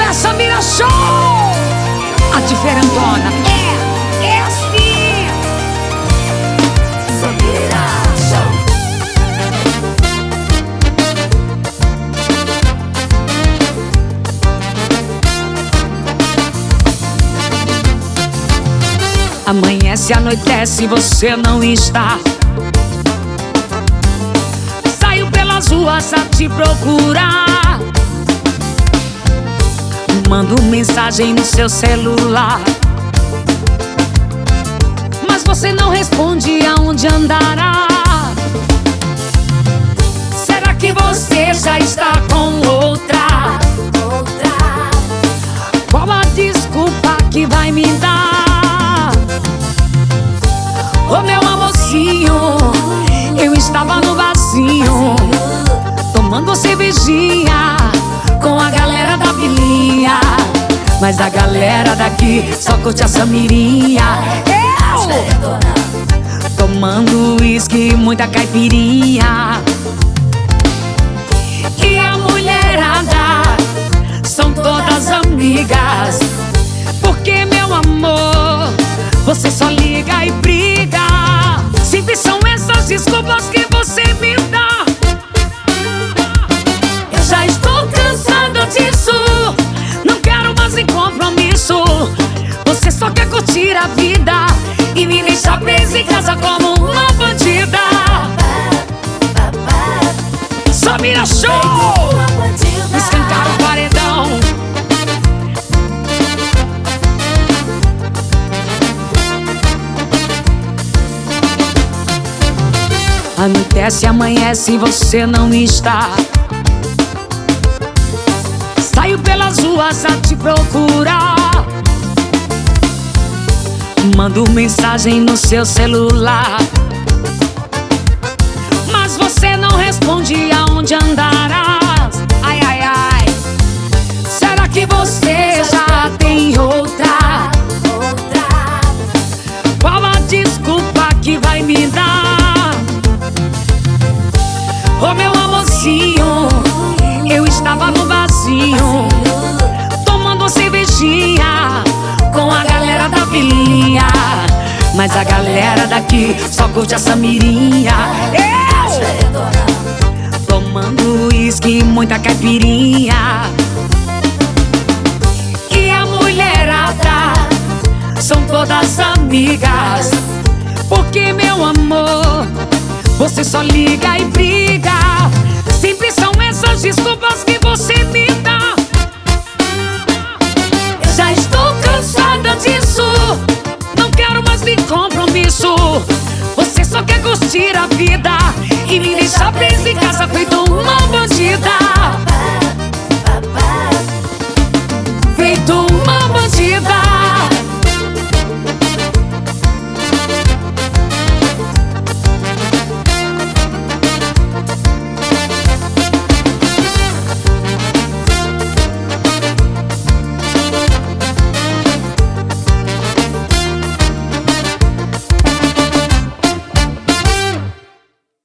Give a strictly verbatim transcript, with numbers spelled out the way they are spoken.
Samira Show! A diferentona é, é assim. Samira Show. Amanhece, anoitece e você não está. Saio pelas ruas a te procurar. Mando mensagem no seu celular, mas você não responde aonde andará. Será que você já está com outra? Qual a desculpa que vai me dar? Ô meu amorzinho, eu estava no barzinho, tomando cervejinha com a galera da vilinha, mas a galera daqui só curte a Samirinha. Eu tomando uísque e muita caipirinha, e a mulherada são todas amigas. Porque, meu amor, você só liga e briga. Sempre são essas desculpas que você me dá. Eu já estou cansada disso, não quero mais em compromisso. Você só quer curtir a vida e me deixar presa em casa como uma bandida. Samira Show! Escancar o paredão. Anoitece, amanhece e você não está. Saio pelas ruas a te procurar. Mando mensagem no seu celular, mas você não responde aonde andarás. Ai, ai, ai. Será que você já tem outra? Qual a desculpa que vai me dar? Ô meu amorzinho, eu estava no barzinho, tomando cervejinha com a galera da vilinha, mas a galera daqui só curte a Samirinha. Eu tomando uísque e muita caipirinha, e a mulherada são todas amigas. Porque, meu amor, você só liga e briga. Sempre são essas desculpas que você me dá. Eu já estou cansada disso, não quero mais nem compromisso. Você só quer curtir a vida e me deixar presa em casa feito uma bandida. Feito uma bandida.